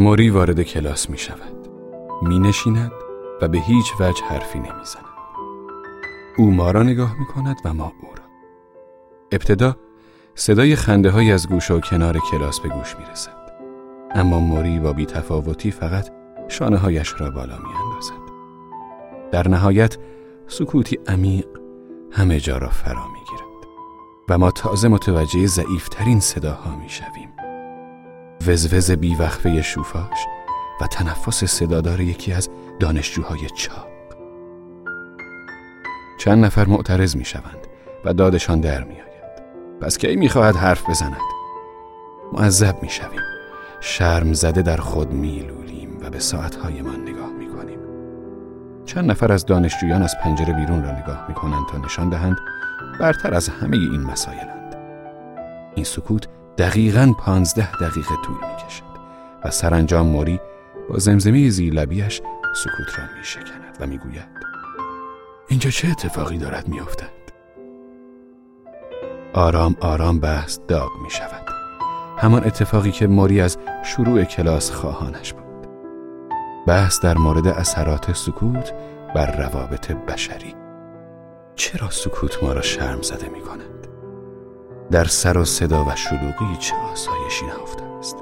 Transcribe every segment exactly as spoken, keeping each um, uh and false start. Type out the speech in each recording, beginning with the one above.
موری وارد کلاس می شود. می نشیند و به هیچ وجه حرفی نمی زند. او ما را نگاه می کند و ما او را. ابتدا صدای خنده های از گوشه و کنار کلاس به گوش می رسد. اما موری با بی تفاوتی فقط شانه هایش را بالا می اندازد. در نهایت سکوتی عمیق همه جا را فرا می گیرد و ما تازه متوجه ضعیفترین صداها می شویم. وزوز بیوقفه شوفاژ و تنفس صدادار یکی از دانشجوهای چاق. چند نفر معترض می شوند و دادشان در می آید. پس کی می خواهد حرف بزند؟ معذب می شویم. شرم زده در خود می لولیم و به ساعتهایمان نگاه می کنیم. چند نفر از دانشجویان از پنجره بیرون را نگاه می کنند تا نشان دهند برتر از همه این مسائلند. این سکوت دقیقاً پانزده دقیقه طول می کشد و سرانجام موری با زمزمه زیر لبیش سکوت را می شکند و می گوید: اینجا چه اتفاقی دارد می افتد؟ آرام آرام بحث داغ می شود. همان اتفاقی که موری از شروع کلاس خواهانش بود. بحث در مورد اثرات سکوت بر روابط بشری. چرا سکوت ما را شرم زده می کند؟ در سر و صدا و شلوغی چه آسایشی نهفته است؟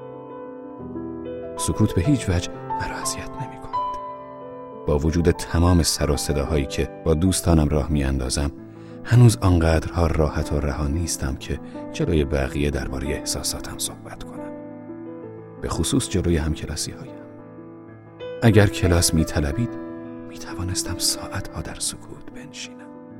سکوت به هیچ وجه مرا اذیت نمی کند. با وجود تمام سر و صداهایی که با دوستانم راه می اندازم، هنوز آنقدرها راحت و رها نیستم که جلوی بقیه درباره احساساتم صحبت کنم. به خصوص جلوی همکلاسی هایم. اگر کلاس می طلبید می توانستم ساعتها در سکوت بنشینم.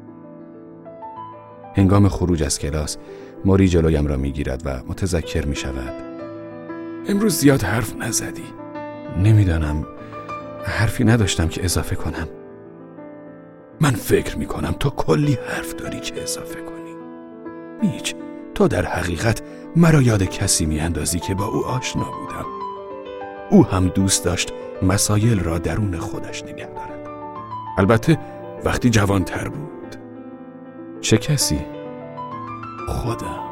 هنگام خروج از کلاس موری جلویم را می گیرد و متذکر می شود: امروز زیاد حرف نزدی. نمیدانم، حرفی نداشتم که اضافه کنم. من فکر می کنم تو کلی حرف داری که اضافه کنی. میج، تو در حقیقت مرا یاد کسی می اندازی که با او آشنا بودم. او هم دوست داشت مسائل را درون خودش نگه دارد. البته وقتی جوانتر بود. چه کسی؟ خودم.